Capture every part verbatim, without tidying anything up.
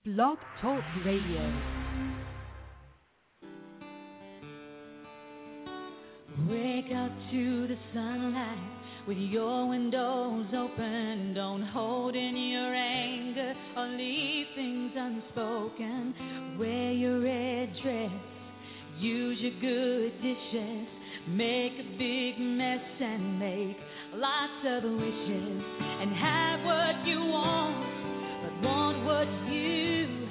Blog Talk Radio. Wake up to the sunlight with your windows open. Don't hold in your anger or leave things unspoken. Wear your red dress, use your good dishes. Make a big mess and make lots of wishes. And have what you want, but want what you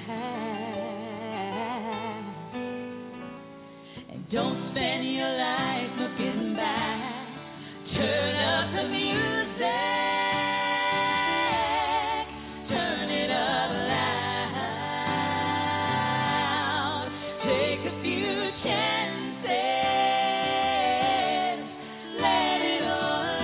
have. And don't spend your life looking back. Turn up the music. Turn it up loud. Take a few chances. Let it all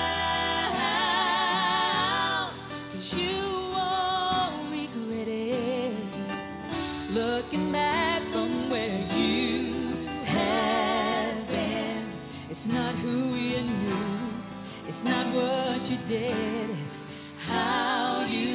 out. 'Cause you won't regret it. Looking back from where you have been. It's not who you knew. It's not what you did. It's how you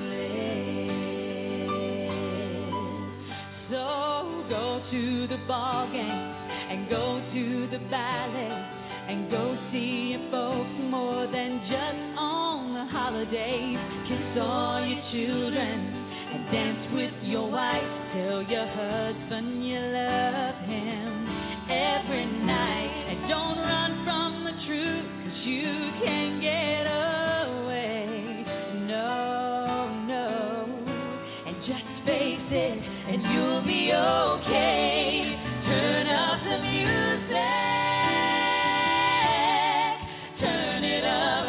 live. So go to the ball games and go to the ballet and go see your folks more than just on the holidays. Kiss all your children and dance with your wife. Tell your husband you love him every night. And don't run from the truth, 'cause you can't get away. No, no. And just face it and you'll be okay. Turn up the music. Turn it up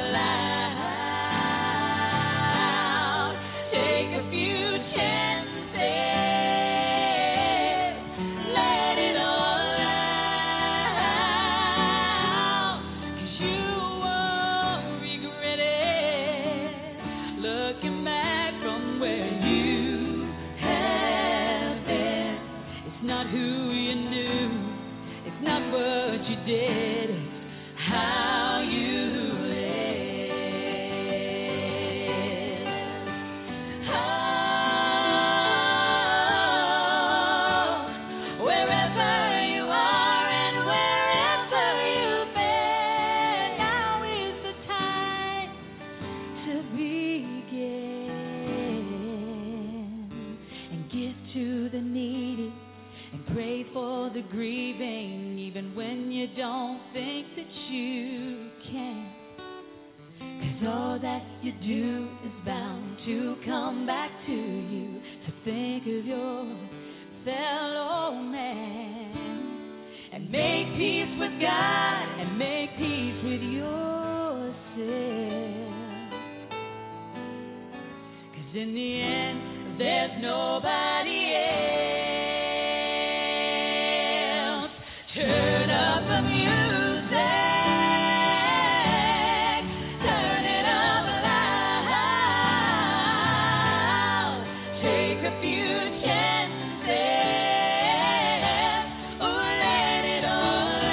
loud. Take a few chances. Let it all out. 'Cause you won't regret it. Looking back from where you have been. It's not who you knew. It's not what you did. It's how you live. Oh, wherever you are and wherever you've been, now is the time to begin and give to the needy and pray for the grieving, even when you don't think that you can. 'Cause all that you do is bound to come back to you. So think of your fellow man and make peace with God and make peace with yourself. 'Cause in the end, there's nobody else. Turn up the music. Turn it up loud. Take a few chances. Oh, let it all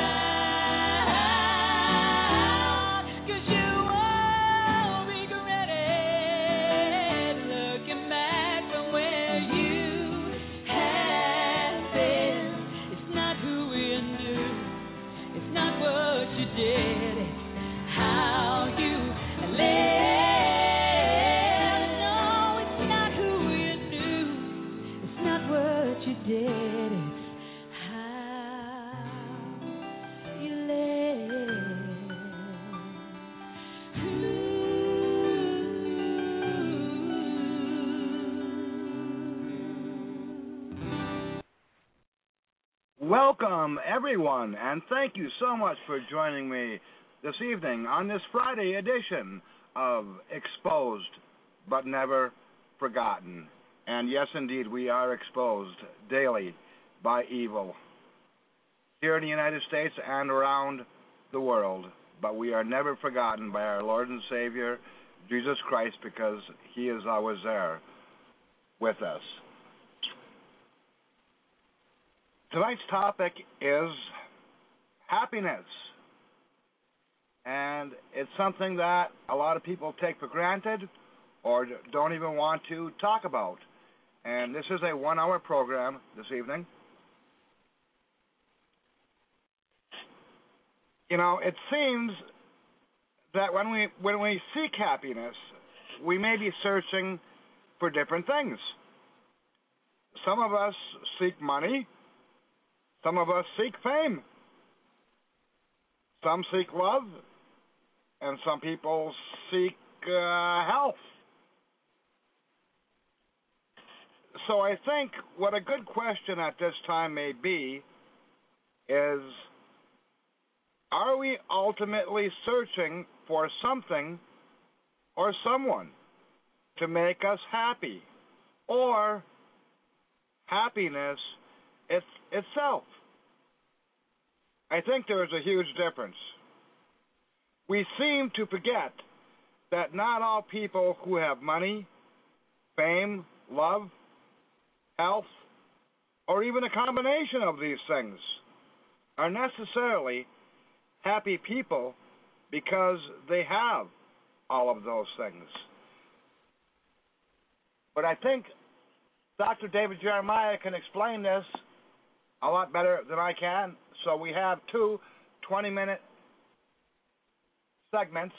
out. 'Cause you won't regret it. Looking back from where you have been. It's not who you knew. It's not what you did. It's how you live. No, it's not who you knew. It's not what you did. It's how you live. Welcome, everyone, and thank you so much for joining me this evening on this Friday edition of Exposed But Never Forgotten. And yes, indeed, we are exposed daily by evil here in the United States and around the world. But we are never forgotten by our Lord and Savior, Jesus Christ, because He is always there with us. Tonight's topic is happiness. And it's something that a lot of people take for granted or don't even want to talk about. and this is a one-hour program this evening. You know, it seems that when we when we seek happiness, we may be searching for different things. Some of us seek money. Some of us seek fame. Some seek love. And some people seek uh, health. So I think what a good question at this time may be is, are we ultimately searching for something or someone to make us happy, or happiness it's, itself? I think there is a huge difference. We seem to forget that not all people who have money, fame, love, health, or even a combination of these things are necessarily happy people because they have all of those things. But I think Doctor David Jeremiah can explain this a lot better than I can. So we have two twenty-minute segments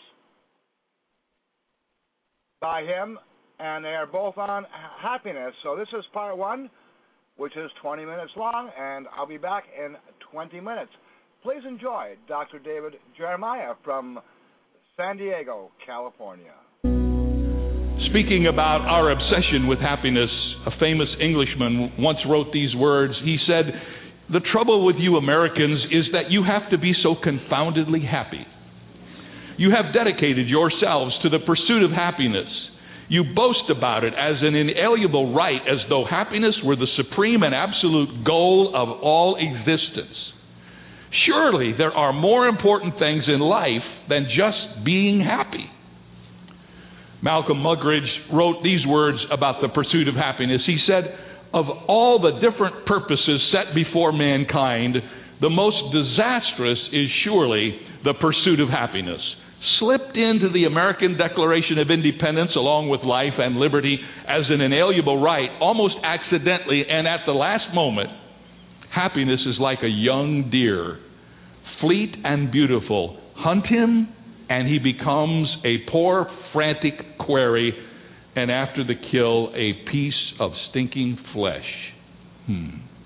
by him, and they are both on happiness. So this is part one, which is twenty minutes long, and I'll be back in twenty minutes. Please enjoy Doctor David Jeremiah from San Diego, California. Speaking about our obsession with happiness, a famous Englishman once wrote these words. He said, "The trouble with you Americans is that you have to be so confoundedly happy. You have dedicated yourselves to the pursuit of happiness. You boast about it as an inalienable right, as though happiness were the supreme and absolute goal of all existence. Surely there are more important things in life than just being happy." Malcolm Muggeridge wrote these words about the pursuit of happiness. He said, "Of all the different purposes set before mankind, the most disastrous is surely the pursuit of happiness. Slipped into the American Declaration of Independence along with life and liberty as an inalienable right, almost accidentally and at the last moment, happiness is like a young deer, fleet and beautiful. Hunt him, and he becomes a poor, frantic quarry, and after the kill, a piece of stinking flesh." Hmm.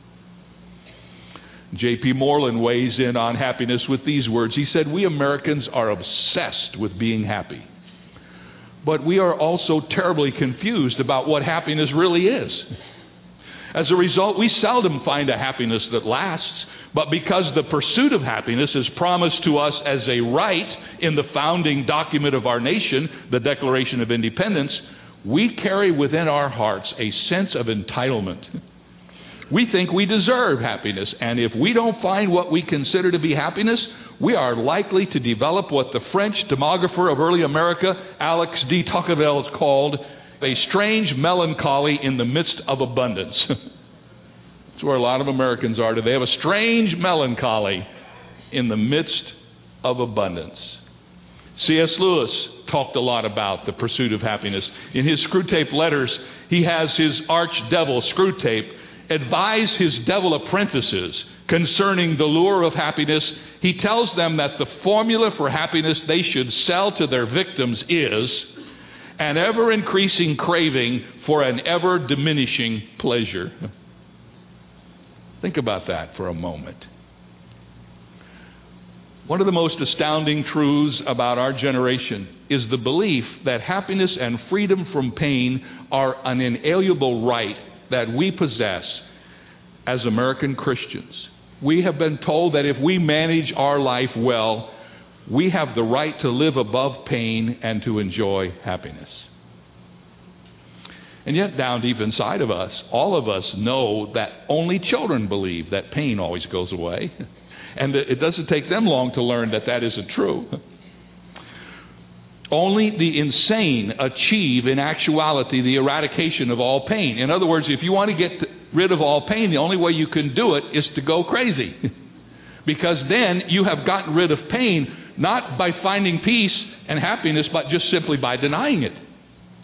J P Moreland weighs in on happiness with these words. He said, "We Americans are obsessed with being happy, but we are also terribly confused about what happiness really is. As a result, we seldom find a happiness that lasts, but because the pursuit of happiness is promised to us as a right in the founding document of our nation, the Declaration of Independence, we carry within our hearts a sense of entitlement. We think we deserve happiness, and if we don't find what we consider to be happiness, we are likely to develop what the French demographer of early America, Alex de Tocqueville, has called a strange melancholy in the midst of abundance." That's where a lot of Americans are today. They have a strange melancholy in the midst of abundance. C S Lewis talked a lot about the pursuit of happiness. In his Screwtape Letters, he has his arch-devil Screwtape advise his devil apprentices concerning the lure of happiness. He tells them that the formula for happiness they should sell to their victims is an ever-increasing craving for an ever-diminishing pleasure. Think about that for a moment. One of the most astounding truths about our generation is the belief that happiness and freedom from pain are an inalienable right that we possess as American Christians. We have been told that if we manage our life well, we have the right to live above pain and to enjoy happiness. And yet, down deep inside of us, all of us know that only children believe that pain always goes away. And it doesn't take them long to learn that that isn't true. Only the insane achieve, in actuality, the eradication of all pain. In other words, if you want to get rid of all pain, the only way you can do it is to go crazy. Because then you have gotten rid of pain, not by finding peace and happiness, but just simply by denying it.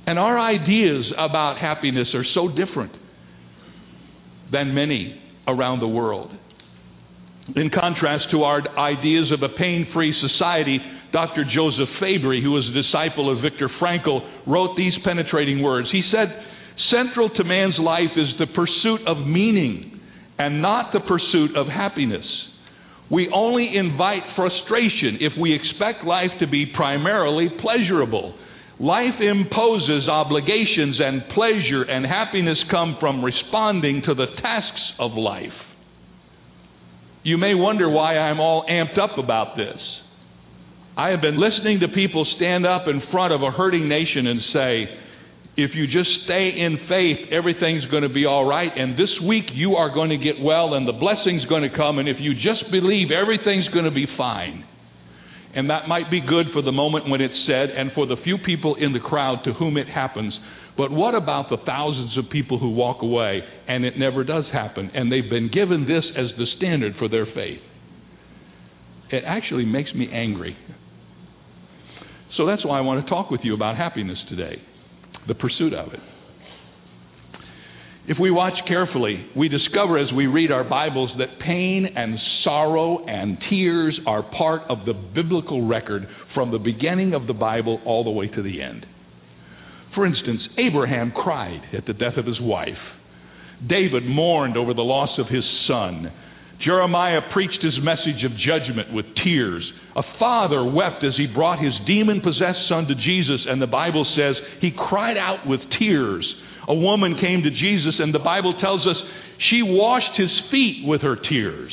And our ideas about happiness are so different than many around the world. In contrast to our ideas of a pain-free society, Doctor Joseph Fabry, who was a disciple of Viktor Frankl, wrote these penetrating words. He said, "Central to man's life is the pursuit of meaning and not the pursuit of happiness. We only invite frustration if we expect life to be primarily pleasurable. Life imposes obligations, and pleasure and happiness come from responding to the tasks of life." You may wonder why I'm all amped up about this. I have been listening to people stand up in front of a hurting nation and say, if you just stay in faith, everything's going to be all right, and this week you are going to get well, and the blessing's going to come, and if you just believe, everything's going to be fine. And that might be good for the moment when it's said, and for the few people in the crowd to whom it happens. But what about the thousands of people who walk away, and it never does happen, and they've been given this as the standard for their faith? It actually makes me angry. So that's why I want to talk with you about happiness today, the pursuit of it. If we watch carefully, we discover as we read our Bibles that pain and sorrow and tears are part of the biblical record from the beginning of the Bible all the way to the end. For instance, Abraham cried at the death of his wife. David mourned over the loss of his son. Jeremiah preached his message of judgment with tears. A father wept as he brought his demon-possessed son to Jesus, and the Bible says he cried out with tears. A woman came to Jesus, and the Bible tells us she washed his feet with her tears.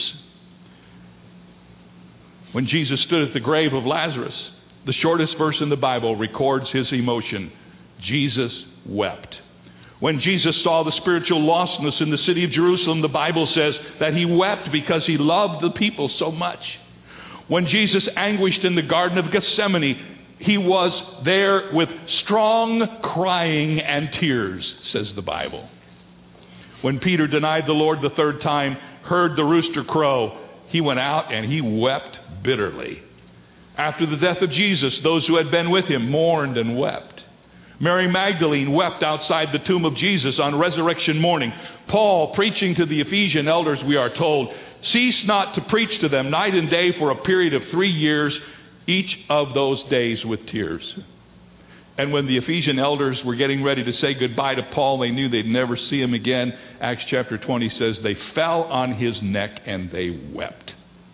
When Jesus stood at the grave of Lazarus, the shortest verse in the Bible records his emotion. Jesus wept. When Jesus saw the spiritual lostness in the city of Jerusalem, the Bible says that he wept because he loved the people so much. When Jesus anguished in the Garden of Gethsemane, he was there with strong crying and tears, says the Bible. When Peter denied the Lord the third time, heard the rooster crow, he went out and he wept bitterly. After the death of Jesus, those who had been with him mourned and wept. Mary Magdalene wept outside the tomb of Jesus on resurrection morning. Paul, preaching to the Ephesian elders, we are told, cease not to preach to them night and day for a period of three years, each of those days with tears. And when the Ephesian elders were getting ready to say goodbye to Paul, they knew they'd never see him again. Acts chapter twenty says they fell on his neck and they wept.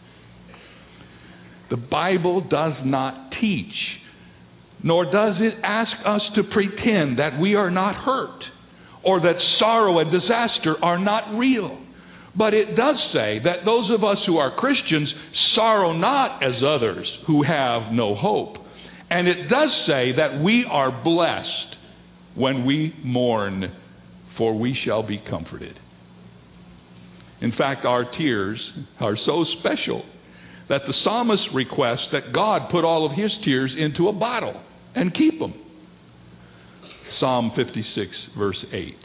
The Bible does not teach, nor does it ask us to pretend that we are not hurt or that sorrow and disaster are not real. But it does say that those of us who are Christians sorrow not as others who have no hope. And it does say that we are blessed when we mourn, for we shall be comforted. In fact, our tears are so special that the psalmist requests that God put all of his tears into a bottle and keep them. Psalm fifty-six, verse eight.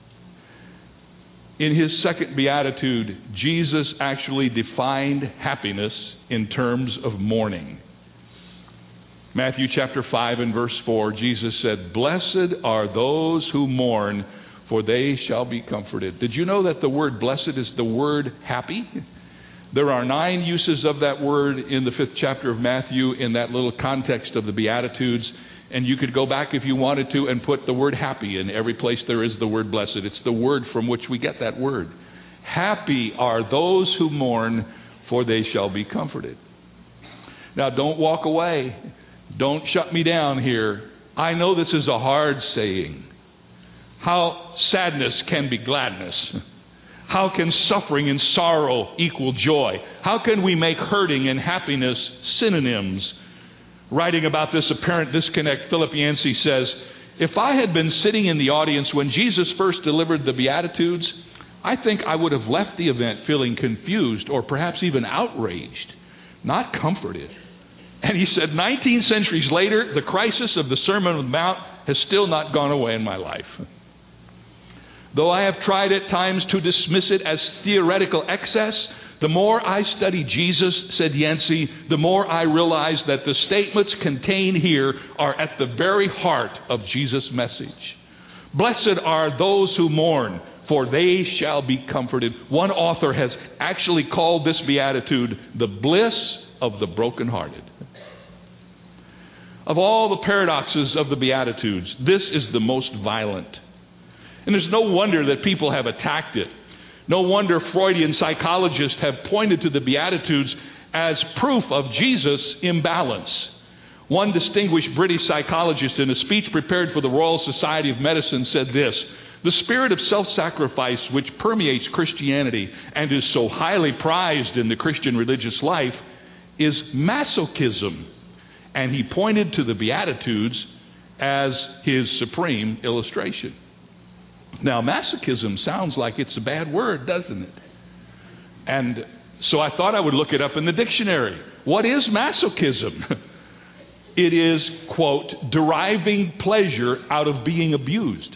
In his second beatitude, Jesus actually defined happiness in terms of mourning. Matthew chapter five and verse four, Jesus said, "Blessed are those who mourn, for they shall be comforted." Did you know that the word blessed is the word happy? There are nine uses of that word in the fifth chapter of Matthew in that little context of the Beatitudes. And you could go back if you wanted to and put the word happy in every place there is the word blessed. It's the word from which we get that word. Happy are those who mourn, for they shall be comforted. Now, don't walk away. Don't shut me down here. I know this is a hard saying. How sadness can be gladness. How can suffering and sorrow equal joy? How can we make hurting and happiness synonyms? Writing about this apparent disconnect, Philip Yancey says, "If I had been sitting in the audience when Jesus first delivered the Beatitudes, I think I would have left the event feeling confused or perhaps even outraged, not comforted." And he said, nineteen centuries later, the crisis of the Sermon on the Mount has still not gone away in my life. Though I have tried at times to dismiss it as theoretical excess, The more I study Jesus, said Yancey, the more I realize that the statements contained here are at the very heart of Jesus' message. Blessed are those who mourn, for they shall be comforted. One author has actually called this beatitude the bliss of the brokenhearted. Of all the paradoxes of the Beatitudes, this is the most violent. And there's no wonder that people have attacked it. No wonder Freudian psychologists have pointed to the Beatitudes as proof of Jesus' imbalance. One distinguished British psychologist in a speech prepared for the Royal Society of Medicine said this: "The spirit of self-sacrifice which permeates Christianity and is so highly prized in the Christian religious life is masochism." And he pointed to the Beatitudes as his supreme illustration. Now, masochism sounds like it's a bad word, doesn't it? And so I thought I would look it up in the dictionary. What is masochism? It is, quote, deriving pleasure out of being abused.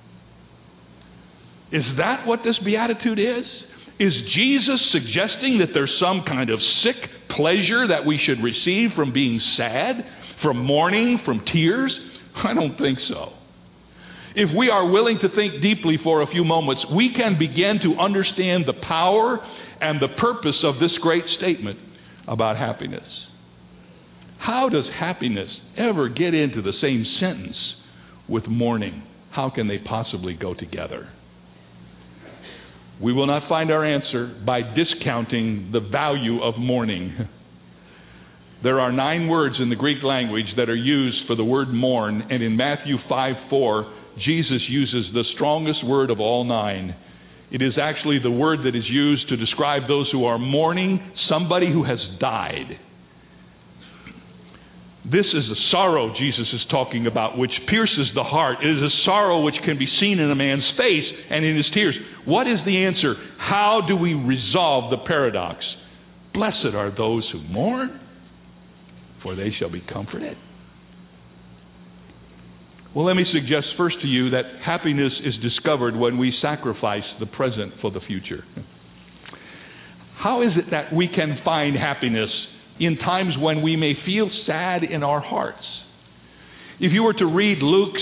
Is that what this beatitude is? Is Jesus suggesting that there's some kind of sick pleasure that we should receive from being sad, from mourning, from tears? I don't think so. If we are willing to think deeply for a few moments, we can begin to understand the power and the purpose of this great statement about happiness. How does happiness ever get into the same sentence with mourning? How can they possibly go together? We will not find our answer by discounting the value of mourning. There are nine words in the Greek language that are used for the word mourn, and in Matthew five four, Jesus uses the strongest word of all nine. It is actually the word that is used to describe those who are mourning somebody who has died. This is a sorrow Jesus is talking about, which pierces the heart. It is a sorrow which can be seen in a man's face and in his tears. What is the answer? How do we resolve the paradox? Blessed are those who mourn, for they shall be comforted. Well, let me suggest first to you that happiness is discovered when we sacrifice the present for the future. How is it that we can find happiness in times when we may feel sad in our hearts? If you were to read Luke's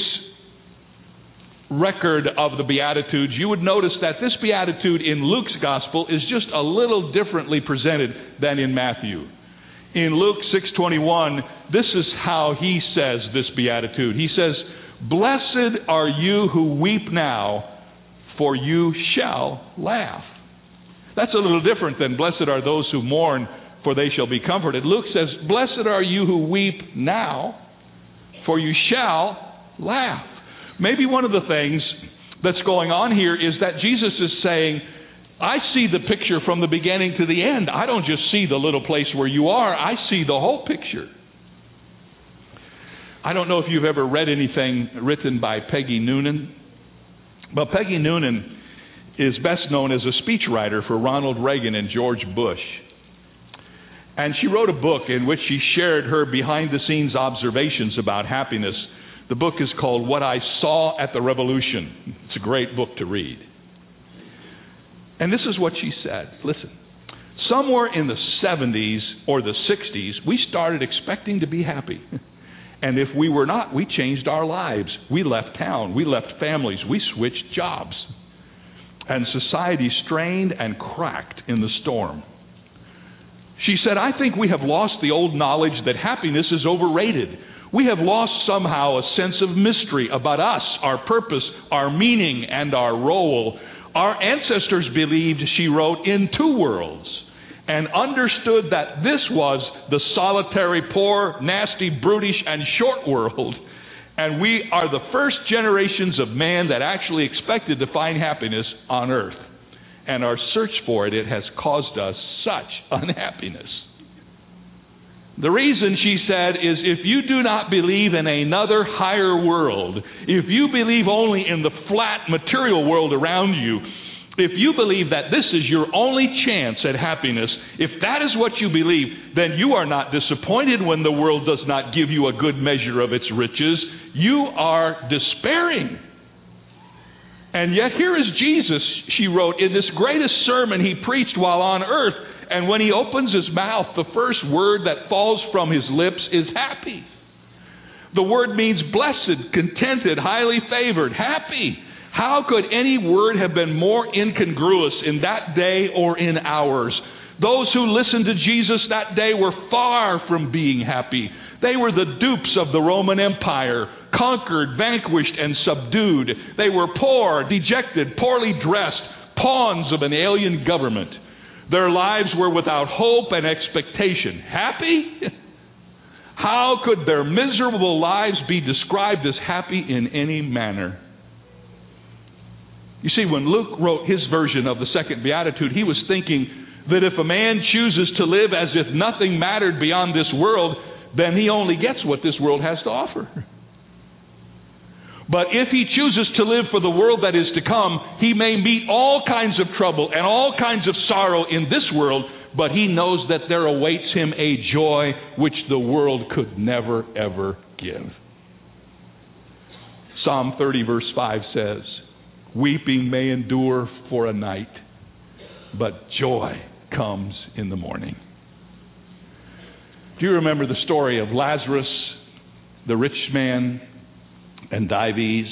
record of the Beatitudes, you would notice that this Beatitude in Luke's Gospel is just a little differently presented than in Matthew. In Luke six twenty-one, this is how he says this Beatitude. He says, "Blessed are you who weep now, for you shall laugh." That's a little different than "Blessed are those who mourn, for they shall be comforted." Luke says, "Blessed are you who weep now, for you shall laugh." Maybe one of the things that's going on here is that Jesus is saying, I see the picture from the beginning to the end. I don't just see the little place where you are. I see the whole picture. I don't know if you've ever read anything written by Peggy Noonan. But Peggy Noonan is best known as a speechwriter for Ronald Reagan and George Bush. And she wrote a book in which she shared her behind-the-scenes observations about happiness. The book is called What I Saw at the Revolution. It's a great book to read. And this is what she said. Listen, somewhere in the seventies or the sixties, we started expecting to be happy. And if we were not, we changed our lives. We left town. We left families. We switched jobs. And society strained and cracked in the storm. She said, I think we have lost the old knowledge that happiness is overrated. We have lost somehow a sense of mystery about us, our purpose, our meaning, and our role. Our ancestors believed, she wrote, in two worlds, and understood that this was the solitary, poor, nasty, brutish, and short world. And we are the first generations of man that actually expected to find happiness on earth. And our search for it, it has caused us such unhappiness. The reason, she said, is if you do not believe in another higher world, if you believe only in the flat material world around you, if you believe that this is your only chance at happiness, if that is what you believe, then you are not disappointed when the world does not give you a good measure of its riches. You are despairing. And yet here is Jesus, she wrote, in this greatest sermon he preached while on earth. And when he opens his mouth, the first word that falls from his lips is happy. The word means blessed, contented, highly favored, happy. How could any word have been more incongruous in that day or in ours? Those who listened to Jesus that day were far from being happy. They were the dupes of the Roman Empire, conquered, vanquished, and subdued. They were poor, dejected, poorly dressed, pawns of an alien government. Their lives were without hope and expectation. Happy? How could their miserable lives be described as happy in any manner? You see, when Luke wrote his version of the second beatitude, he was thinking that if a man chooses to live as if nothing mattered beyond this world, then he only gets what this world has to offer. But if he chooses to live for the world that is to come, he may meet all kinds of trouble and all kinds of sorrow in this world, but he knows that there awaits him a joy which the world could never, ever give. Psalm thirty verse five says, weeping may endure for a night, but joy comes in the morning. Do you remember the story of Lazarus, the rich man, and Dives?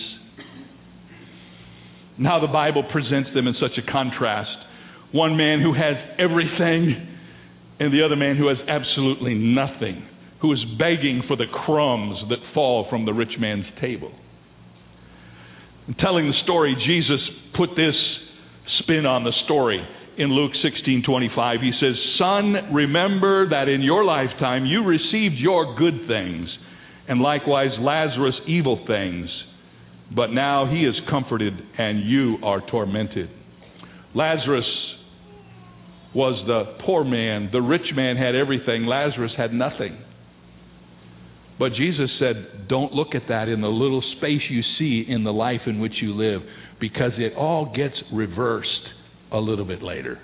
Now the Bible presents them in such a contrast. One man who has everything, and the other man who has absolutely nothing, who is begging for the crumbs that fall from the rich man's table. In telling the story, Jesus put this spin on the story. In Luke sixteen twenty-five, he says, son, remember that in your lifetime you received your good things, and likewise Lazarus evil things. But now he is comforted, and you are tormented. Lazarus was the poor man. The rich man had everything. Lazarus had nothing. But Jesus said, don't look at that in the little space you see in the life in which you live, because it all gets reversed a little bit later.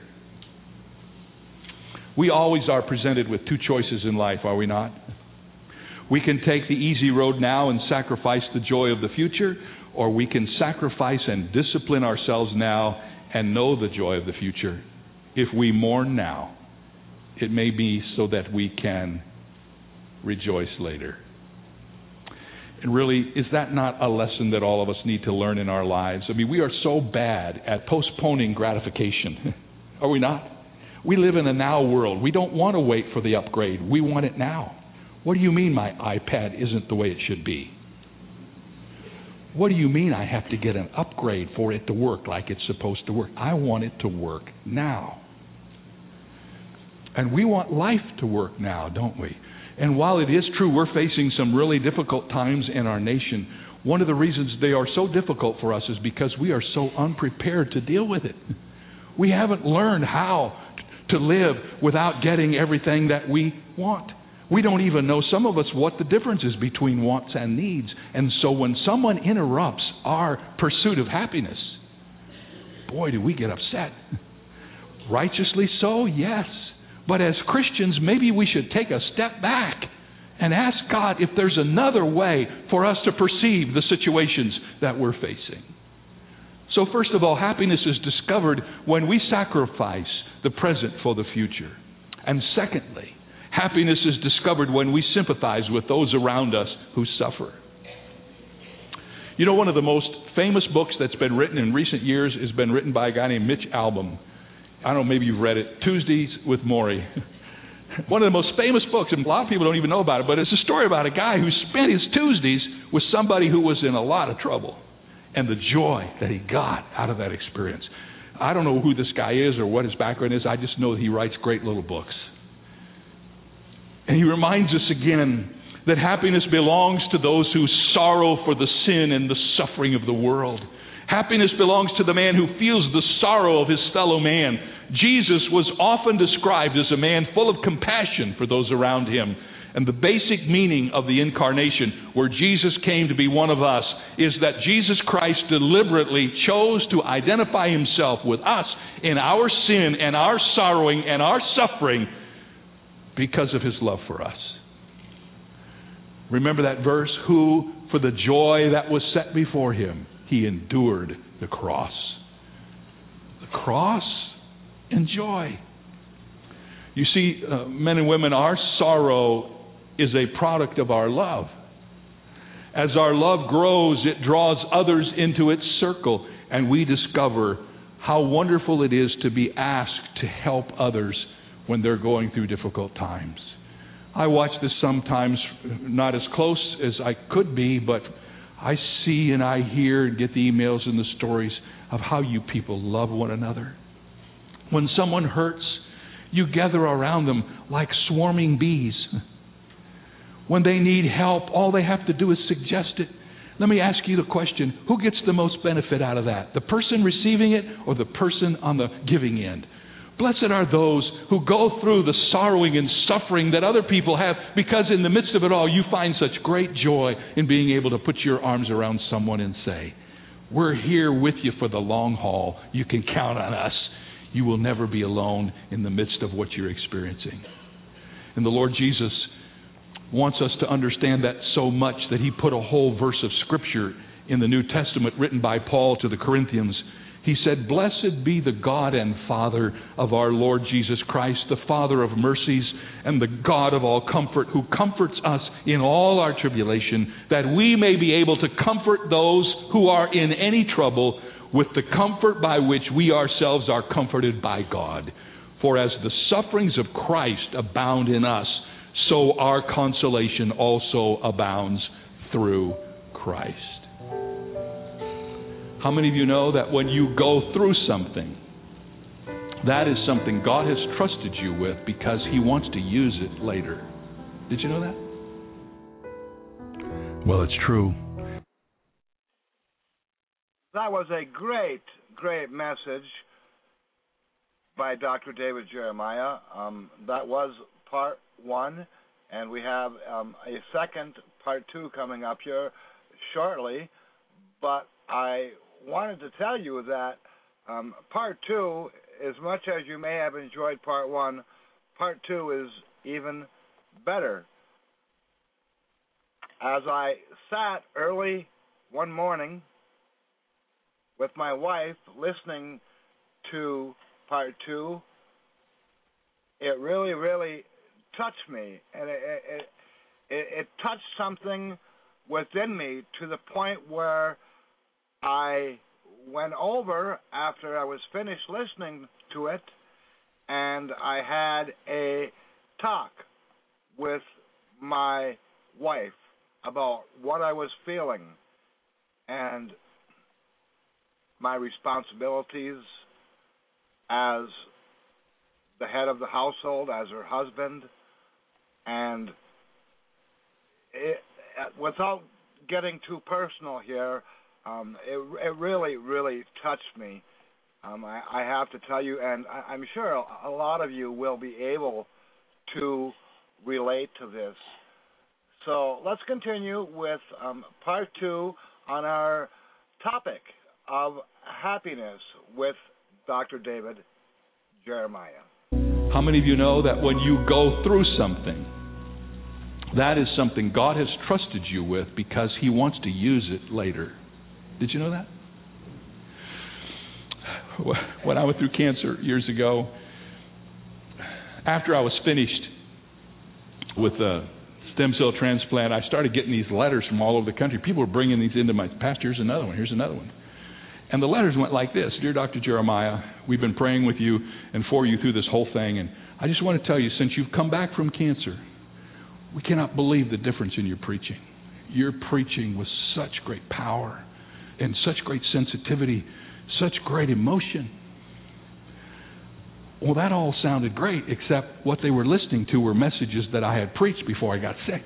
We always are presented with two choices in life, are we not? We can take the easy road now and sacrifice the joy of the future, or we can sacrifice and discipline ourselves now and know the joy of the future. If we mourn now, it may be so that we can rejoice later. And really, is that not a lesson that all of us need to learn in our lives? I mean, we are so bad at postponing gratification. Are we not? We live in a now world. We don't want to wait for the upgrade. We want it now. What do you mean my iPad isn't the way it should be? What do you mean I have to get an upgrade for it to work like it's supposed to work? I want it to work now. And we want life to work now, don't we? And while it is true we're facing some really difficult times in our nation, one of the reasons they are so difficult for us is because we are so unprepared to deal with it. We haven't learned how to live without getting everything that we want. We don't even know, some of us, what the difference is between wants and needs. And so when someone interrupts our pursuit of happiness, boy, do we get upset. Righteously so, yes. But as Christians, maybe we should take a step back and ask God if there's another way for us to perceive the situations that we're facing. So first of all, happiness is discovered when we sacrifice the present for the future. And secondly, happiness is discovered when we sympathize with those around us who suffer. You know, one of the most famous books that's been written in recent years has been written by a guy named Mitch Albom. I don't know, maybe you've read it, Tuesdays with Morrie. One of the most famous books, and a lot of people don't even know about it, but it's a story about a guy who spent his Tuesdays with somebody who was in a lot of trouble, and the joy that he got out of that experience. I don't know who this guy is or what his background is. I just know that he writes great little books. And he reminds us again that happiness belongs to those who sorrow for the sin and the suffering of the world. Happiness belongs to the man who feels the sorrow of his fellow man. Jesus was often described as a man full of compassion for those around him. And the basic meaning of the incarnation, where Jesus came to be one of us, is that Jesus Christ deliberately chose to identify himself with us in our sin and our sorrowing and our suffering because of his love for us. Remember that verse, who for the joy that was set before him He endured the cross. The cross and joy. You see, uh, men and women, our sorrow is a product of our love. As our love grows, it draws others into its circle, and we discover how wonderful it is to be asked to help others when they're going through difficult times. I watch this sometimes, not as close as I could be, but I see and I hear and get the emails and the stories of how you people love one another. When someone hurts, you gather around them like swarming bees. When they need help, all they have to do is suggest it. Let me ask you the question, who gets the most benefit out of that? The person receiving it or the person on the giving end? Blessed are those who go through the sorrowing and suffering that other people have, because in the midst of it all, you find such great joy in being able to put your arms around someone and say, we're here with you for the long haul. You can count on us. You will never be alone in the midst of what you're experiencing. And the Lord Jesus wants us to understand that so much that He put a whole verse of Scripture in the New Testament written by Paul to the Corinthians. He said, blessed be the God and Father of our Lord Jesus Christ, the Father of mercies and the God of all comfort, who comforts us in all our tribulation, that we may be able to comfort those who are in any trouble with the comfort by which we ourselves are comforted by God. For as the sufferings of Christ abound in us, so our consolation also abounds through Christ. How many of you know that when you go through something, that is something God has trusted you with because He wants to use it later? Did you know that? Well, it's true. That was a great, great message by Doctor David Jeremiah. Um, that was part one, and we have um, a second, part two, coming up here shortly. But I wanted to tell you that um, part two, as much as you may have enjoyed part one, part two is even better. As I sat early one morning with my wife listening to part two, it really, really touched me, and it, it, it, it touched something within me to the point where I went over after I was finished listening to it, and I had a talk with my wife about what I was feeling and my responsibilities as the head of the household, as her husband, and it, without getting too personal here, um, it, it really, really touched me. Um, I, I have to tell you, and I, I'm sure a lot of you will be able to relate to this. So let's continue with um, part two on our topic of happiness with Doctor David Jeremiah. How many of you know that when you go through something, that is something God has trusted you with because He wants to use it later? Did you know that? When I went through cancer years ago, after I was finished with a stem cell transplant, I started getting these letters from all over the country. People were bringing these into my, Pastor, here's another one, here's another one. And the letters went like this: Dear Doctor Jeremiah, we've been praying with you and for you through this whole thing, and I just want to tell you, since you've come back from cancer, we cannot believe the difference in your preaching. Your preaching with such great power and such great sensitivity, such great emotion. Well, that all sounded great, except what they were listening to were messages that I had preached before I got sick.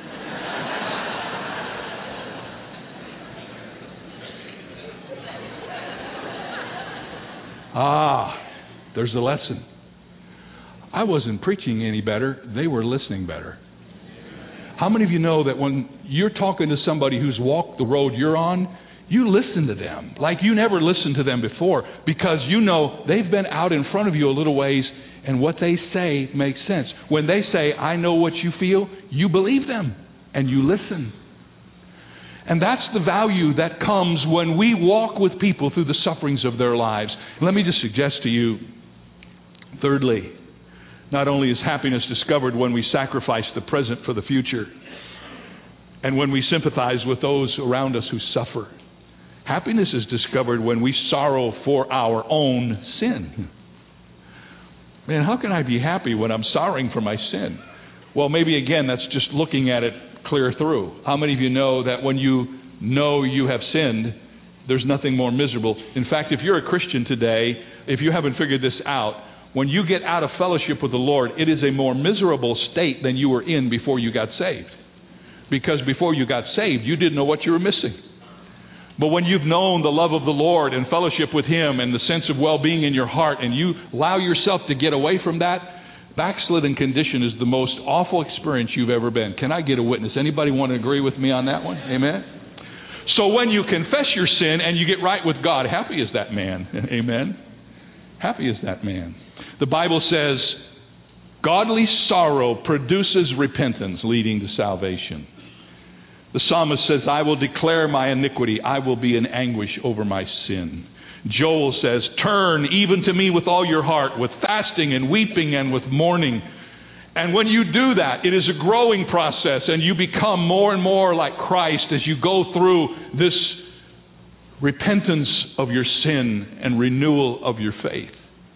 Ah, there's a lesson. I wasn't preaching any better. They were listening better. How many of you know that when you're talking to somebody who's walked the road you're on, you listen to them like you never listened to them before, because you know they've been out in front of you a little ways, and what they say makes sense. When they say, I know what you feel, you believe them and you listen. And that's the value that comes when we walk with people through the sufferings of their lives. Let me just suggest to you, thirdly, not only is happiness discovered when we sacrifice the present for the future, and when we sympathize with those around us who suffer, happiness is discovered when we sorrow for our own sin. Man, how can I be happy when I'm sorrowing for my sin? Well, maybe again, that's just looking at it clear through. How many of you know that when you know you have sinned, there's nothing more miserable? In fact, if you're a Christian today, if you haven't figured this out, when you get out of fellowship with the Lord, it is a more miserable state than you were in before you got saved. Because before you got saved, you didn't know what you were missing. But when you've known the love of the Lord and fellowship with Him and the sense of well-being in your heart, and you allow yourself to get away from that, backslidden condition is the most awful experience you've ever been. Can I get a witness? Anybody want to agree with me on that one? Amen? So when you confess your sin and you get right with God, happy is that man. Amen? Happy is that man. The Bible says, godly sorrow produces repentance leading to salvation. The psalmist says, I will declare my iniquity. I will be in anguish over my sin. Joel says, turn even to me with all your heart, with fasting and weeping and with mourning. And when you do that, it is a growing process, and you become more and more like Christ as you go through this repentance of your sin and renewal of your faith.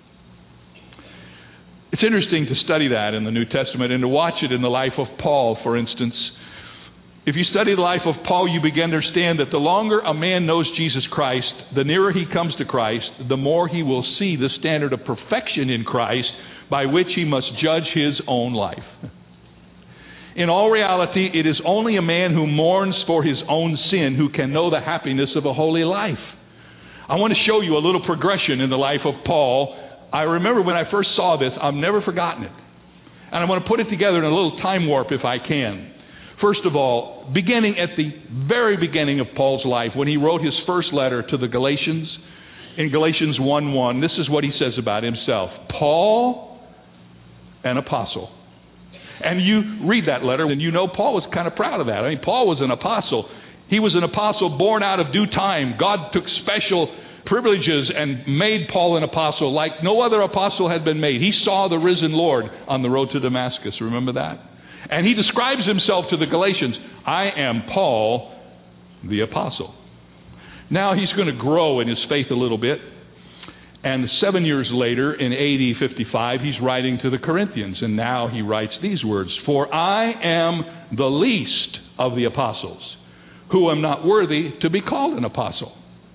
It's interesting to study that in the New Testament and to watch it in the life of Paul, for instance. If you study the life of Paul, you begin to understand that the longer a man knows Jesus Christ, the nearer he comes to Christ, the more he will see the standard of perfection in Christ by which he must judge his own life. In all reality, it is only a man who mourns for his own sin who can know the happiness of a holy life. I want to show you a little progression in the life of Paul. I remember when I first saw this, I've never forgotten it. And I want to put it together in a little time warp if I can. First of all, beginning at the very beginning of Paul's life, when he wrote his first letter to the Galatians, in Galatians one one, this is what he says about himself. Paul, an apostle. And you read that letter, and you know Paul was kind of proud of that. I mean, Paul was an apostle. He was an apostle born out of due time. God took special privileges and made Paul an apostle like no other apostle had been made. He saw the risen Lord on the road to Damascus. Remember that? And he describes himself to the Galatians, I am Paul, the apostle. Now he's going to grow in his faith a little bit. And seven years later, in A D fifty-five, he's writing to the Corinthians. And now he writes these words, for I am the least of the apostles, who am not worthy to be called an apostle.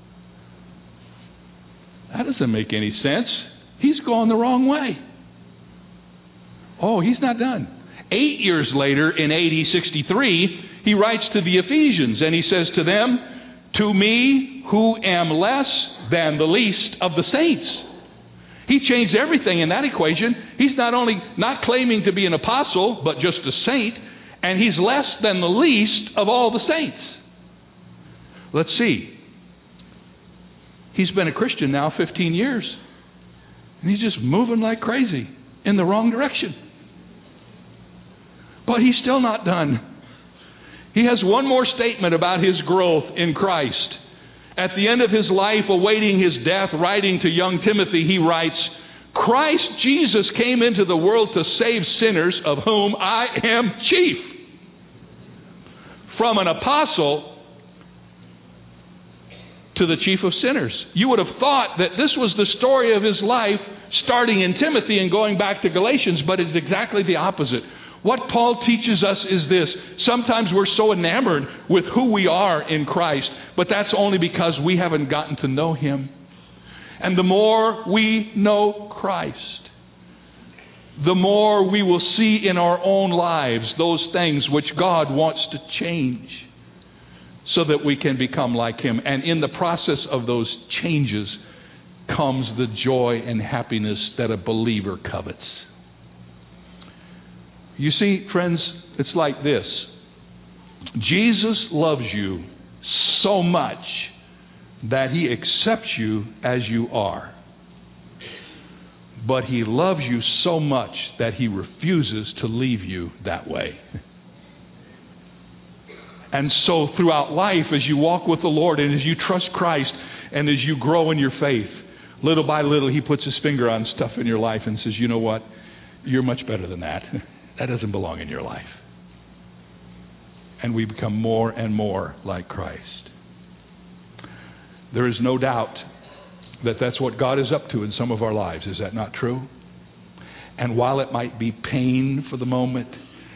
That doesn't make any sense. He's going the wrong way. Oh, he's not done. Eight years later, in A D sixty-three, he writes to the Ephesians, and he says to them, to me who am less than the least of the saints. He changed everything in that equation. He's not only not claiming to be an apostle, but just a saint, and he's less than the least of all the saints. Let's see. He's been a Christian now fifteen years, and he's just moving like crazy in the wrong direction. But he's still not done. He has one more statement about his growth in Christ. At the end of his life, awaiting his death, writing to young Timothy, he writes, Christ Jesus came into the world to save sinners, of whom I am chief. From an apostle to the chief of sinners. You would have thought that this was the story of his life, starting in Timothy and going back to Galatians, but it's exactly the opposite. What Paul teaches us is this. Sometimes we're so enamored with who we are in Christ, but that's only because we haven't gotten to know Him. And the more we know Christ, the more we will see in our own lives those things which God wants to change so that we can become like Him. And in the process of those changes comes the joy and happiness that a believer covets. You see, friends, it's like this. Jesus loves you so much that He accepts you as you are. But He loves you so much that He refuses to leave you that way. And so throughout life, as you walk with the Lord and as you trust Christ and as you grow in your faith, little by little, He puts His finger on stuff in your life and says, you know what? You're much better than that. That doesn't belong in your life. And we become more and more like Christ. There is no doubt that that's what God is up to in some of our lives. Is that not true? And while it might be pain for the moment,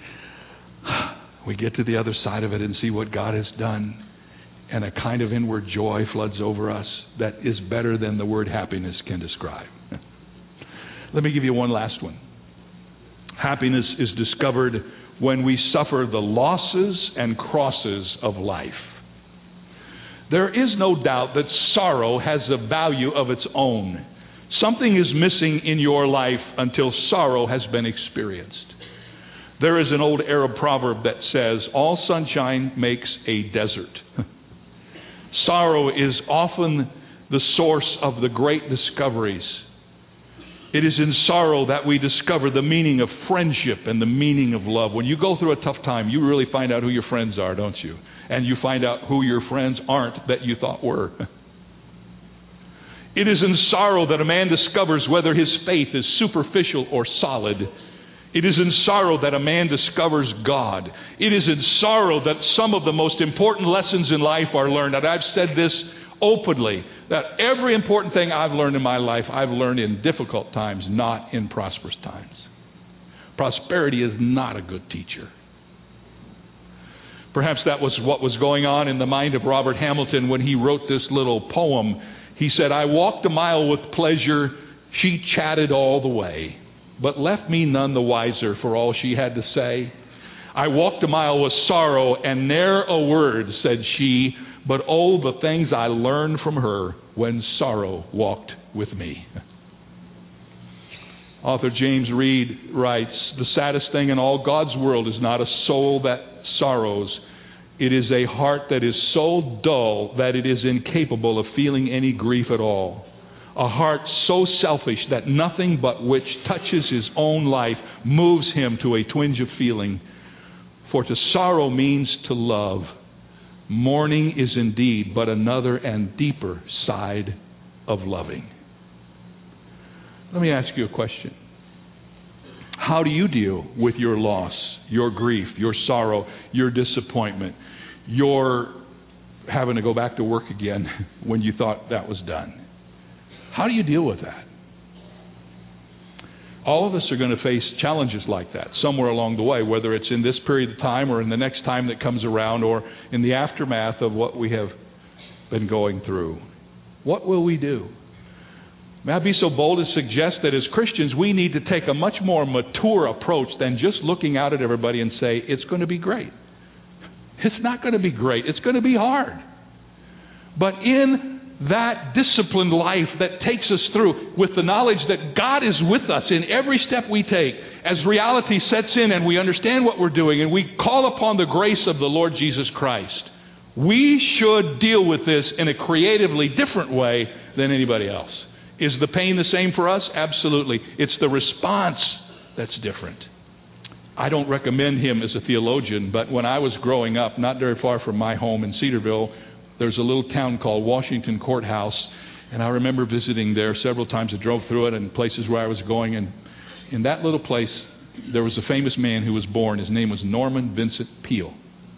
we get to the other side of it and see what God has done, and a kind of inward joy floods over us that is better than the word happiness can describe. Let me give you one last one. Happiness is discovered when we suffer the losses and crosses of life. There is no doubt that sorrow has a value of its own. Something is missing in your life until sorrow has been experienced. There is an old Arab proverb that says, all sunshine makes a desert. Sorrow is often the source of the great discoveries. It is in sorrow that we discover the meaning of friendship and the meaning of love. When you go through a tough time, you really find out who your friends are, don't you? And you find out who your friends aren't that you thought were. It is in sorrow that a man discovers whether his faith is superficial or solid. It is in sorrow that a man discovers God. It is in sorrow that some of the most important lessons in life are learned. And I've said this openly, that every important thing I've learned in my life, I've learned in difficult times, not in prosperous times. Prosperity is not a good teacher. Perhaps that was what was going on in the mind of Robert Hamilton when he wrote this little poem. He said, I walked a mile with pleasure, she chatted all the way, but left me none the wiser for all she had to say. I walked a mile with sorrow, and ne'er a word said she, but oh, the things I learned from her when sorrow walked with me. Author James Reed writes, the saddest thing in all God's world is not a soul that sorrows. It is a heart that is so dull that it is incapable of feeling any grief at all. A heart so selfish that nothing but which touches his own life moves him to a twinge of feeling. For to sorrow means to love. Mourning is indeed but another and deeper side of loving. Let me ask you a question. How do you deal with your loss, your grief, your sorrow, your disappointment, your having to go back to work again when you thought that was done? How do you deal with that? All of us are going to face challenges like that somewhere along the way, whether it's in this period of time or in the next time that comes around or in the aftermath of what we have been going through. What will we do? May I be so bold as to suggest that as Christians we need to take a much more mature approach than just looking out at everybody and say, it's going to be great. It's not going to be great. It's going to be hard. But in that disciplined life that takes us through with the knowledge that God is with us in every step we take, as reality sets in and we understand what we're doing and we call upon the grace of the Lord Jesus Christ, we should deal with this in a creatively different way than anybody else. Is the pain the same for us? Absolutely. It's the response that's different. I don't recommend him as a theologian, but when I was growing up, not very far from my home in Cedarville, there's a little town called Washington Courthouse, and I remember visiting there several times. I drove through it and places where I was going, and in that little place, there was a famous man who was born. His name was Norman Vincent Peale.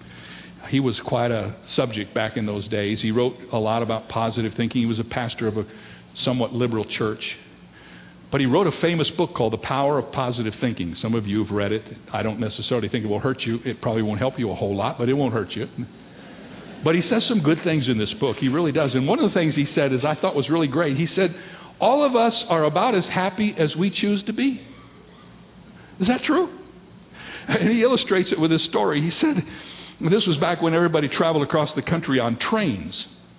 He was quite a subject back in those days. He wrote a lot about positive thinking. He was a pastor of a somewhat liberal church. But he wrote a famous book called The Power of Positive Thinking. Some of you have read it. I don't necessarily think it will hurt you. It probably won't help you a whole lot, but it won't hurt you. But he says some good things in this book. He really does. And one of the things he said is I thought was really great. He said, all of us are about as happy as we choose to be. Is that true? And he illustrates it with his story. He said, this was back when everybody traveled across the country on trains.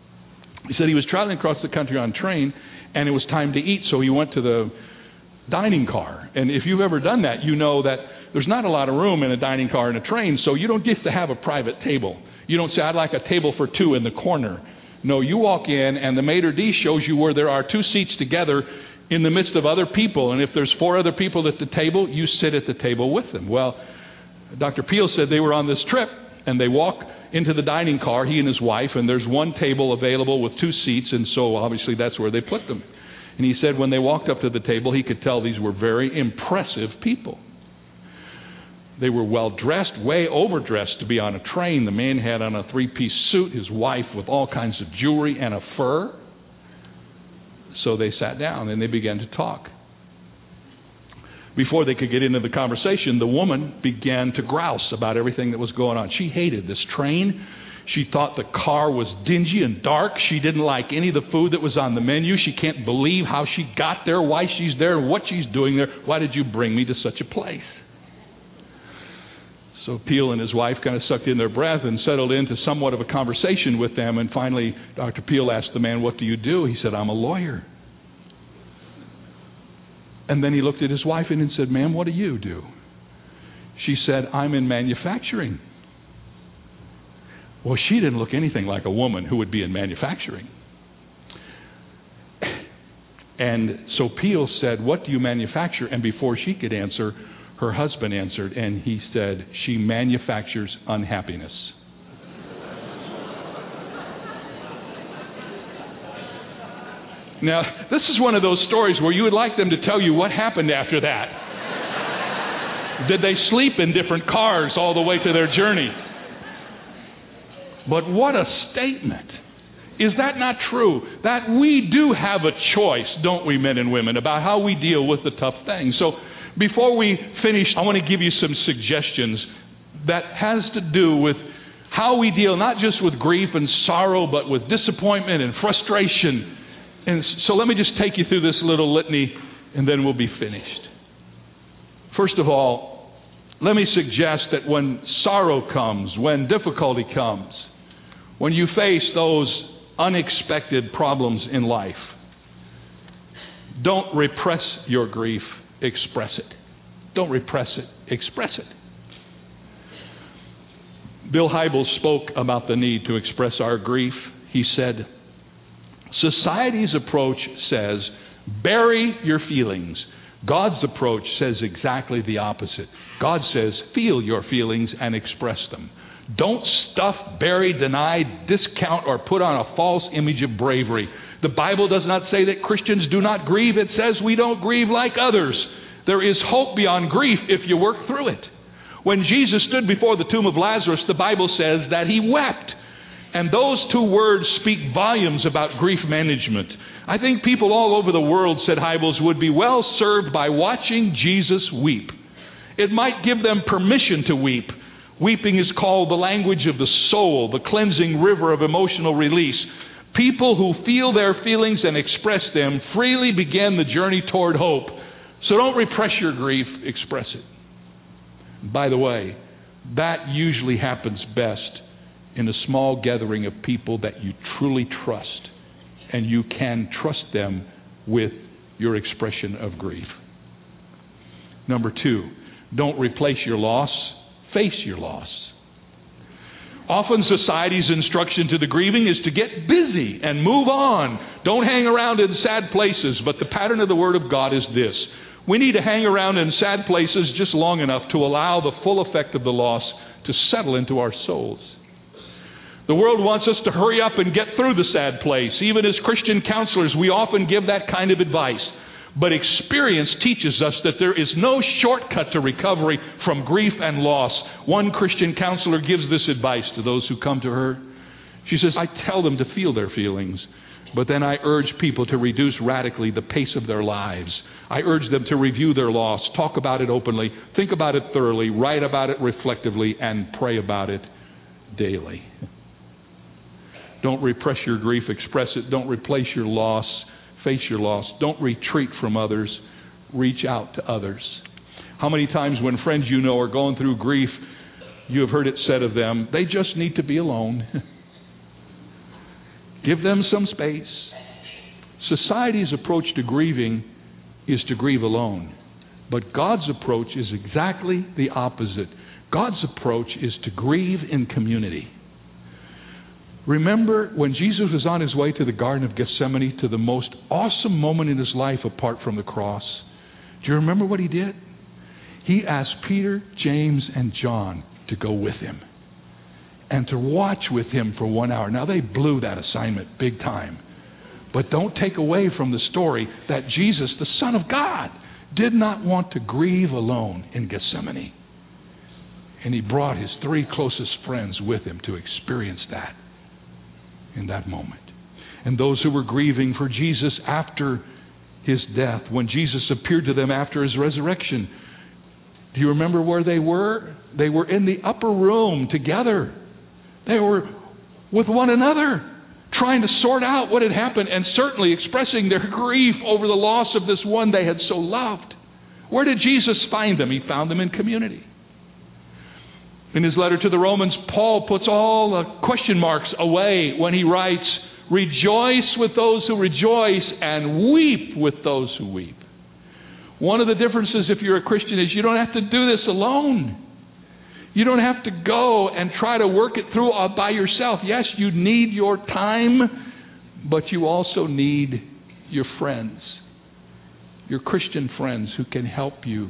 He said he was traveling across the country on train, and it was time to eat, so he went to the dining car. And if you've ever done that, you know that there's not a lot of room in a dining car in a train, so you don't get to have a private table. You don't say, I'd like a table for two in the corner. No, you walk in, and the maitre d' shows you where there are two seats together in the midst of other people. And if there's four other people at the table, you sit at the table with them. Well, Doctor Peale said they were on this trip, and they walk into the dining car, he and his wife, and there's one table available with two seats, and so obviously that's where they put them. And he said when they walked up to the table, he could tell these were very impressive people. They were well-dressed, way overdressed to be on a train. The man had on a three-piece suit, his wife with all kinds of jewelry and a fur. So they sat down and they began to talk. Before they could get into the conversation, the woman began to grouse about everything that was going on. She hated this train. She thought the car was dingy and dark. She didn't like any of the food that was on the menu. She can't believe how she got there, why she's there, and what she's doing there. Why did you bring me to such a place? So Peel and his wife kind of sucked in their breath and settled into somewhat of a conversation with them. And finally, Doctor Peel asked the man, "What do you do?" He said, "I'm a lawyer." And then he looked at his wife and said, "Ma'am, what do you do?" She said, "I'm in manufacturing." Well, she didn't look anything like a woman who would be in manufacturing. And so Peel said, "What do you manufacture?" And before she could answer, her husband answered, and he said, "She manufactures unhappiness." Now, this is one of those stories where you would like them to tell you what happened after that. Did they sleep in different cars all the way to their journey? But what a statement. Is that not true? That we do have a choice, don't we, men and women, about how we deal with the tough things. So before we finish, I want to give you some suggestions that has to do with how we deal not just with grief and sorrow, but with disappointment and frustration. And so let me just take you through this little litany, and then we'll be finished. First of all, let me suggest that when sorrow comes, when difficulty comes, when you face those unexpected problems in life, don't repress your grief, express it. Don't repress it, express it. Bill Hybels spoke about the need to express our grief. He said, "Society's approach says, bury your feelings. God's approach says exactly the opposite. God says, feel your feelings and express them. Don't stuff, bury, deny, discount, or put on a false image of bravery. The Bible does not say that Christians do not grieve. It says we don't grieve like others. There is hope beyond grief if you work through it." When Jesus stood before the tomb of Lazarus, the Bible says that he wept. And those two words speak volumes about grief management. I think people all over the world, said Hybels, would be well served by watching Jesus weep. It might give them permission to weep. Weeping is called the language of the soul, the cleansing river of emotional release. People who feel their feelings and express them freely begin the journey toward hope. So don't repress your grief, express it. By the way, that usually happens best in a small gathering of people that you truly trust, and you can trust them with your expression of grief. Number two, don't replace your loss, face your loss. Often society's instruction to the grieving is to get busy and move on. Don't hang around in sad places, but the pattern of the Word of God is this. We need to hang around in sad places just long enough to allow the full effect of the loss to settle into our souls. The world wants us to hurry up and get through the sad place. Even as Christian counselors, we often give that kind of advice. But experience teaches us that there is no shortcut to recovery from grief and loss. One Christian counselor gives this advice to those who come to her. She says, "I tell them to feel their feelings, but then I urge people to reduce radically the pace of their lives. I urge them to review their loss, talk about it openly, think about it thoroughly, write about it reflectively, and pray about it daily." Don't repress your grief, express it. Don't replace your loss, face your loss. Don't retreat from others, reach out to others. How many times when friends you know are going through grief, you have heard it said of them, they just need to be alone. Give them some space. Society's approach to grieving is to grieve alone. But God's approach is exactly the opposite. God's approach is to grieve in community. Remember when Jesus was on his way to the Garden of Gethsemane, to the most awesome moment in his life apart from the cross? Do you remember what he did? He asked Peter, James, and John to go with him. and to watch with him for one hour. Now, they blew that assignment big time. But don't take away from the story that Jesus, the Son of God, did not want to grieve alone in Gethsemane. And he brought his three closest friends with him to experience that in that moment. And those who were grieving for Jesus after his death, when Jesus appeared to them after his resurrection, do you remember where they were? They were in the upper room together. They were with one another, trying to sort out what had happened and certainly expressing their grief over the loss of this one they had so loved. Where did Jesus find them? He found them in community. In his letter to the Romans, Paul puts all the question marks away when he writes, "Rejoice with those who rejoice and weep with those who weep." One of the differences if you're a Christian is you don't have to do this alone. You don't have to go and try to work it through all by yourself. Yes, you need your time, but you also need your friends, your Christian friends who can help you.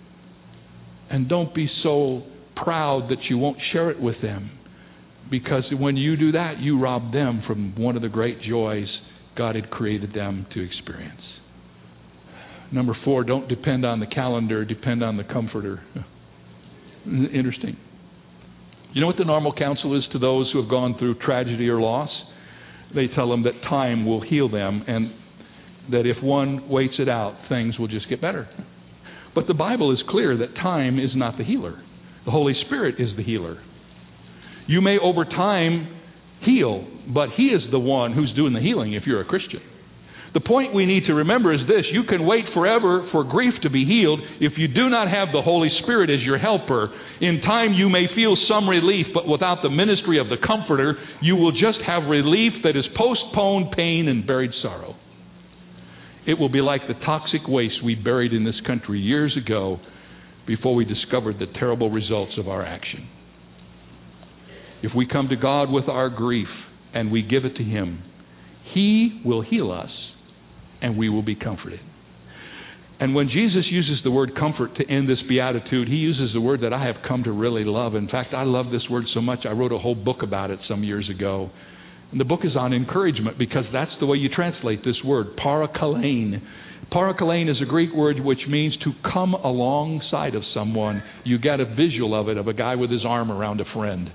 And don't be so proud that you won't share it with them, because when you do that, you rob them from one of the great joys God had created them to experience. Number four, don't depend on the calendar, depend on the comforter. Interesting. You know what the normal counsel is to those who have gone through tragedy or loss? They tell them that time will heal them and that if one waits it out, things will just get better. But the Bible is clear that time is not the healer. The Holy Spirit is the healer. You may over time heal, but He is the one who's doing the healing if you're a Christian. The point we need to remember is this: you can wait forever for grief to be healed if you do not have the Holy Spirit as your helper. In time you may feel some relief, but without the ministry of the Comforter, you will just have relief that is postponed pain and buried sorrow. It will be like the toxic waste we buried in this country years ago before we discovered the terrible results of our action. If we come to God with our grief and we give it to Him, He will heal us and we will be comforted. And when Jesus uses the word comfort to end this beatitude, He uses the word that I have come to really love. In fact, I love this word so much I wrote a whole book about it some years ago. And the book is on encouragement, because that's the way you translate this word, parakalein. Parakalein is a Greek word which means to come alongside of someone. You get a visual of it, of a guy with his arm around a friend.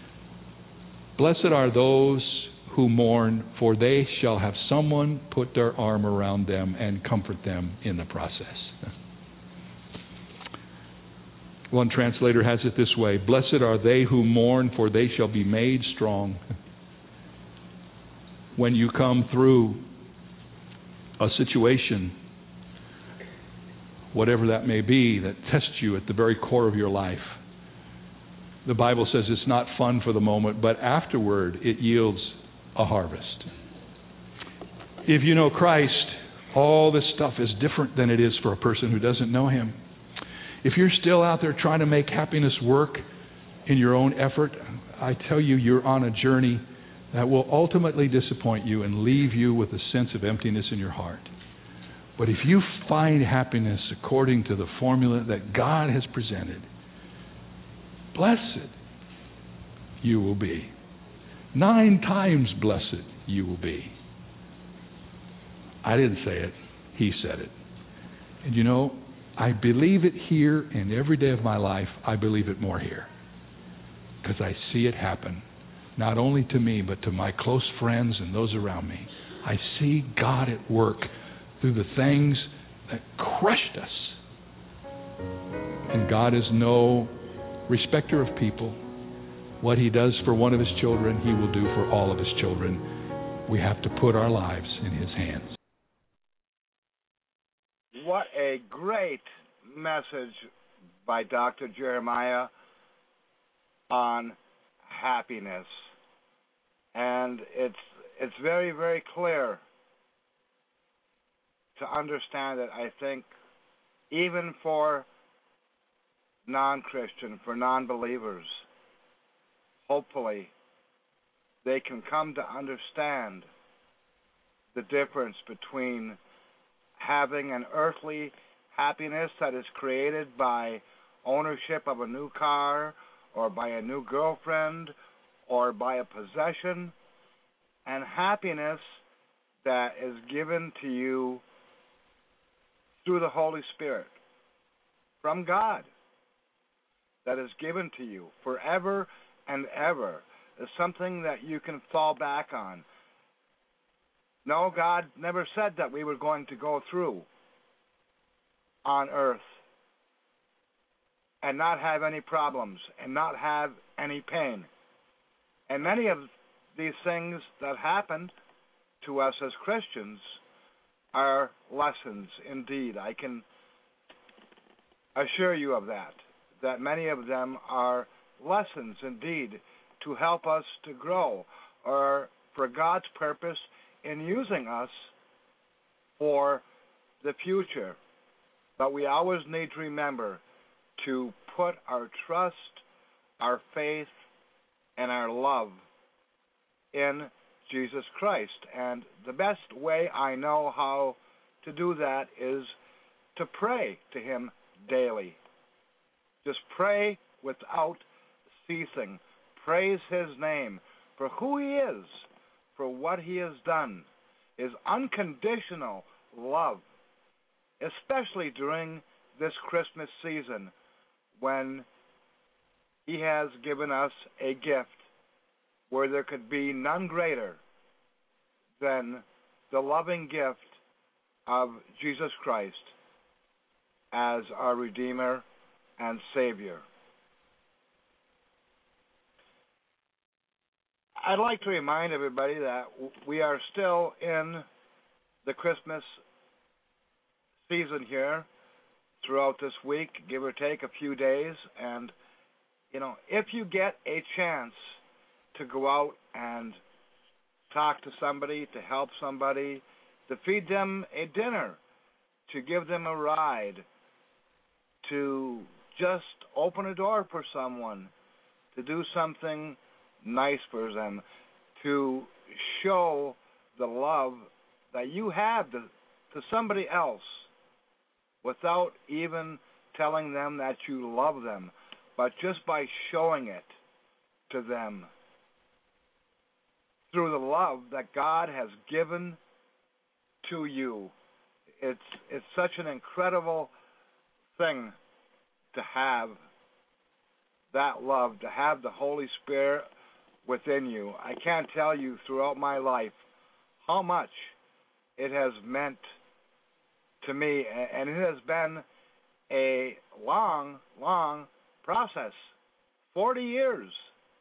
Blessed are those who mourn, for they shall have someone put their arm around them and comfort them in the process. One translator has it this way: blessed are they who mourn, for they shall be made strong. When you come through a situation, whatever that may be, that tests you at the very core of your life, the Bible says it's not fun for the moment, but afterward it yields a harvest. If you know Christ, all this stuff is different than it is for a person who doesn't know Him. If you're still out there trying to make happiness work in your own effort, I tell you, you're on a journey that will ultimately disappoint you and leave you with a sense of emptiness in your heart. But if you find happiness according to the formula that God has presented, blessed you will be. Nine times blessed you will be. I didn't say it. He said it. And you know, I believe it here, and every day of my life, I believe it more here. Because I see it happen, not only to me, but to my close friends and those around me. I see God at work through the things that crushed us. And God is no respecter of people. What He does for one of His children, He will do for all of His children. We have to put our lives in His hands. What a great message by Doctor Jeremiah on happiness. And it's it's very, very clear to understand that, I think, even for non-Christian, for non-believers, hopefully they can come to understand the difference between having an earthly happiness that is created by ownership of a new car or by a new girlfriend or by a possession, and happiness that is given to you through the Holy Spirit from God, that is given to you forever and ever, is something that you can fall back on. No, God never said that we were going to go through on earth and not have any problems and not have any pain. And many of these things that happened to us as Christians are lessons indeed. I can assure you of that, that many of them are lessons indeed to help us to grow, or for God's purpose in using us for the future. But we always need to remember to put our trust, our faith, and our love in Jesus Christ. And the best way I know how to do that is to pray to Him daily. Just pray without ceasing. Praise His name for who He is, for what He has done, His unconditional love, especially during this Christmas season when He has given us a gift where there could be none greater than the loving gift of Jesus Christ as our Redeemer and Savior. I'd like to remind everybody that we are still in the Christmas season here throughout this week, give or take a few days. And, you know, if you get a chance to go out and talk to somebody, to help somebody, to feed them a dinner, to give them a ride, to just open a door for someone, to do something nice for them, to show the love that you have to, to somebody else without even telling them that you love them, but just by showing it to them through the love that God has given to you. It's it's such an incredible thing to have that love, to have the Holy Spirit within you. I can't tell you throughout my life how much it has meant to me, and it has been a long, long process, forty years,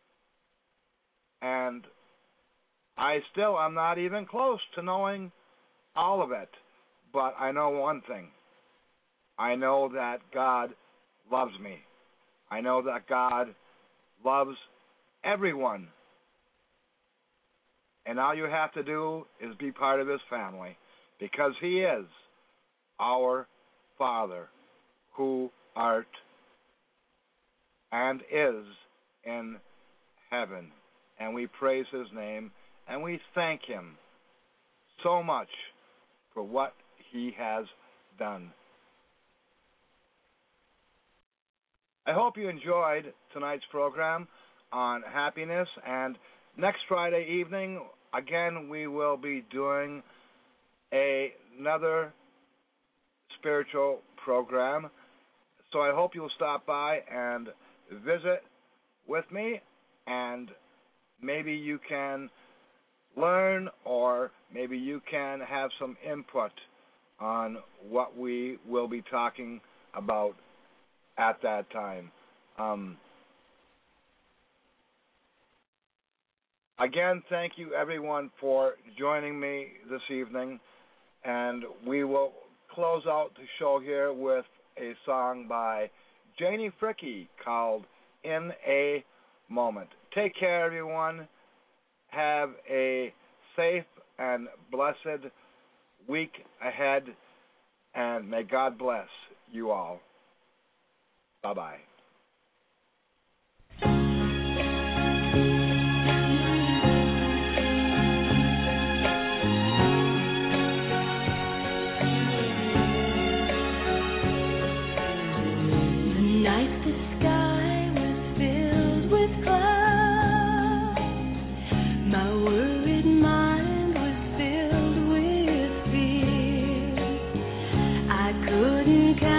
and I still am not even close to knowing all of it, but I know one thing. I know that God loves me. I know that God loves everyone. And all you have to do is be part of His family, because He is our Father who art and is in heaven. And we praise His name, and we thank Him so much for what He has done. I hope you enjoyed tonight's program on happiness, and next Friday evening, again, we will be doing a, another spiritual program. So I hope you'll stop by and visit with me, and maybe you can learn, or maybe you can have some input on what we will be talking about at that time. Um, again, thank you everyone for joining me this evening, and we will close out the show here with a song by Janie Fricke called In a Moment. Take care, everyone. Have a safe and blessed week ahead, and may God bless you all. Bye-bye. The night the sky was filled with clouds, count